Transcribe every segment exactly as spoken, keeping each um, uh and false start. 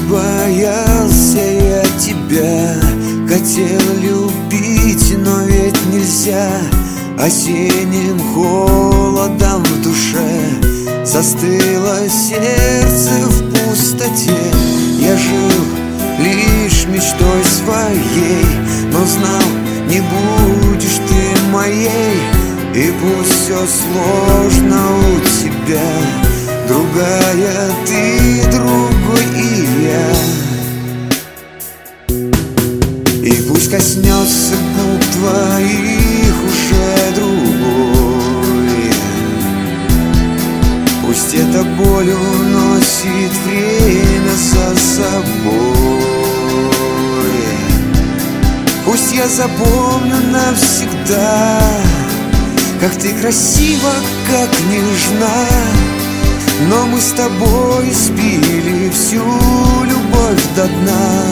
боялся я тебя, хотел любить, но ведь нельзя. Осенним холодом в душе застыло сердце в пустоте. Я жил лишь мечтой своей, но знал, не будешь ты моей. И пусть все сложно у тебя, другая ты, другой и я. И пусть коснется губ твоих уже другой, пусть эта боль уносит время за собой. Пусть я запомню навсегда, как ты красива, как нежна. Но мы с тобой спили всю любовь до дна.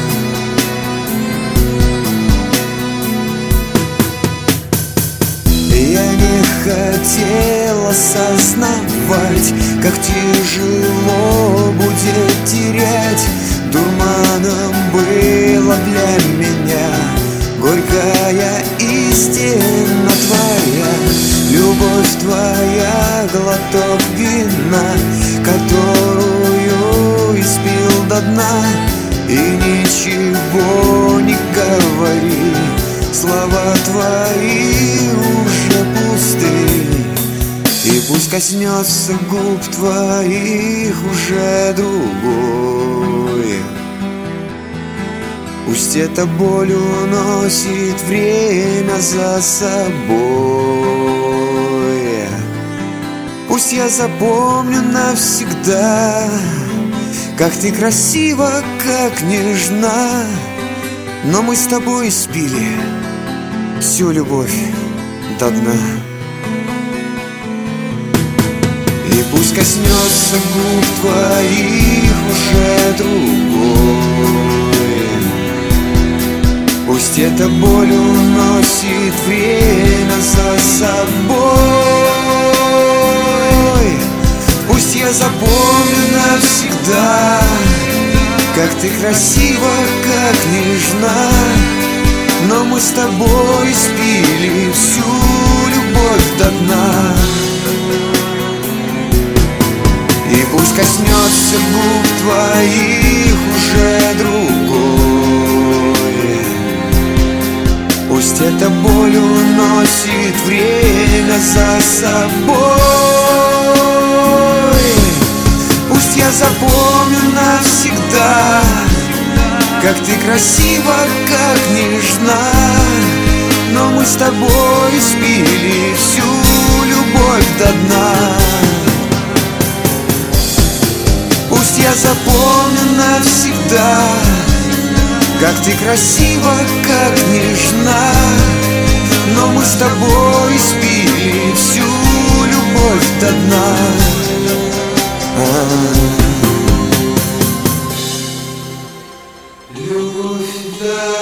Я не хотел осознавать, как тяжело будет терять. Дурманом было для меня горькая истина твоя. Любовь твоя, глоток вина, которую испил до дна. И ничего не говори, слова твои уже пусты. И пусть коснется губ твоих уже другой, пусть эта боль уносит время за собой. Пусть я запомню навсегда, как ты красива, как нежна. Но мы с тобой спили всю любовь до дна. И пусть коснется губ твоих уже другой, пусть эта боль уносит время за собой. Пусть я запомню навсегда, как ты красива, как нежна. Но мы с тобой спили всю любовь до дна. И пусть коснется губ твоих уже другой, пусть эта боль уносит время за собой. Пусть я запомню навсегда, как ты красива, как нежна. Но мы с тобой спили всю любовь до дна. Пусть я запомню навсегда, как ты красива, как нежна. Но мы с тобой спили всю любовь до дна. Любовь до